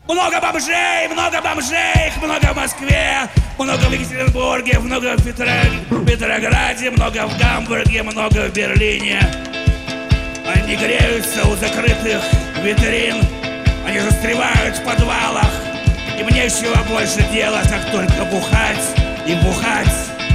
много бомжей, их много в Москве, много в Екатеринбурге, много в Петрограде, много в Гамбурге, много в Берлине. Они греются у закрытых витрин, они застревают в подвалах. Им нечего больше делать, как только бухать и бухать.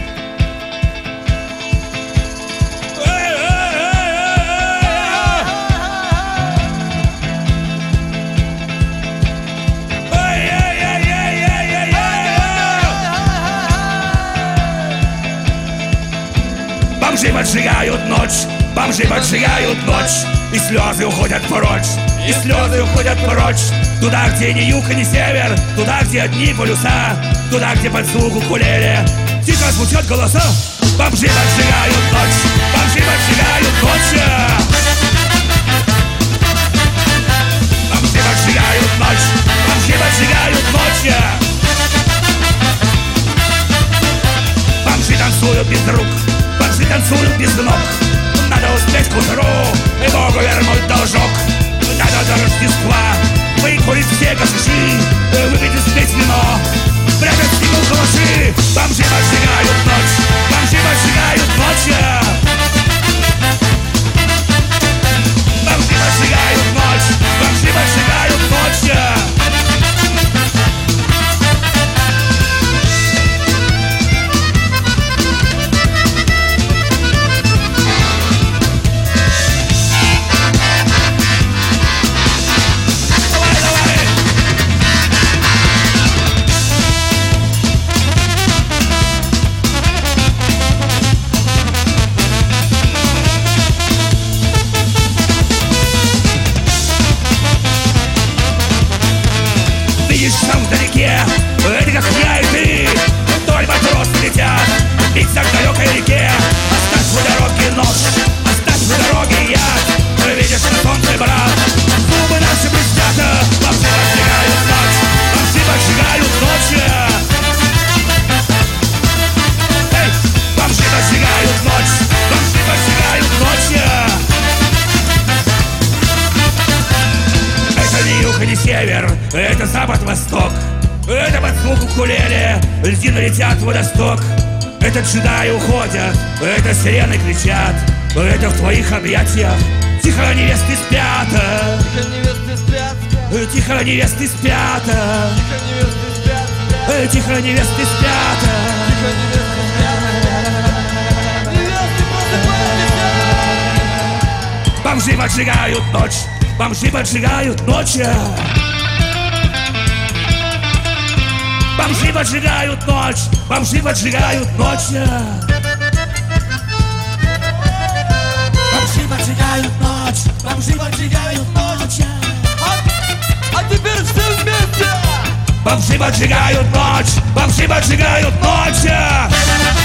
Бомжи поджигают ночь, бомжи поджигают ночь, и слезы уходят прочь, и слезы уходят прочь. Туда, где ни юг, ни север, туда, где одни полюса, туда, где под звук укулеле тихо звучат голоса. Бомжи поджигают ночь, бомжи поджигают ночь. Бомжи поджигают ночь, бомжи поджигают ночь. Бомжи танцуют без рук, бомжи танцуют без ног. Надо успеть к утру и Богу вернуть должок. Надо до Рождества выкурить все гашиши, выпить и спеть вино, спрятать в снегу калаши. Бомжи поджигают ночь, бомжи поджигают ночь. Бомжи поджигают ночь, бомжи поджигают ночь. Видишь там вдалеке, это как я и ты, вдоль матросы летят, биться к далекой реке. Оставь у дороги нож, оставь у дороги яд. Видишь на солнце, брат, зубы наши блестят. Бомжи поджигают ночь, бомжи поджигают ночь. Эй, бомжи поджигают ночь, бомжи поджигают ночь. Это не юг и не север, это запад-восток. Это под звук укулеле льдины летят в водосток. Это джедаи уходят, это сирены кричат, это в твоих объятиях тихо невесты спят. Тихо невесты спят. Тихо невесты спят. Бомжи поджигают ночь, бомжи поджигают ночь. Бомжи поджигают ночь, бомжи поджигают ночь. Бомжи поджигают ночь, бомжи поджигают ночь. А теперь все вместе! Бомжи поджигают ночь, бомжи поджигают ночь.